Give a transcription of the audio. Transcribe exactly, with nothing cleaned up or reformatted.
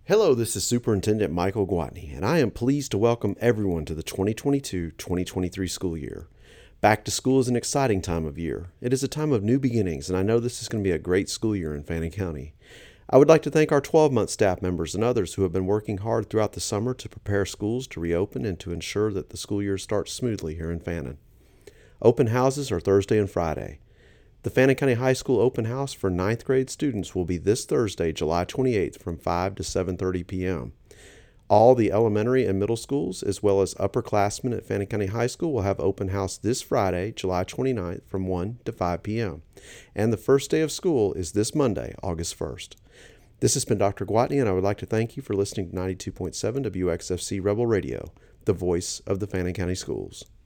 Hello, this is Superintendent Michael Gwatney, and I am pleased to welcome everyone to the twenty twenty-two twenty twenty-three school year. Back to school is an exciting time of year. It is a time of new beginnings, and I know this is going to be a great school year in Fannin County. I would like to thank our twelve-month staff members and others who have been working hard throughout the summer to prepare schools to reopen and to ensure that the school year starts smoothly here in Fannin. Open houses are Thursday and Friday. The Fannin County High School open house for ninth grade students will be this Thursday, July twenty-eighth from five to seven thirty p.m. All the elementary and middle schools, as well as upperclassmen at Fannin County High School, will have open house this Friday, July twenty-ninth from one to five p.m. And the first day of school is this Monday, August first. This has been Doctor Gwatney, and I would like to thank you for listening to ninety-two point seven W X F C Rebel Radio, the voice of the Fannin County Schools.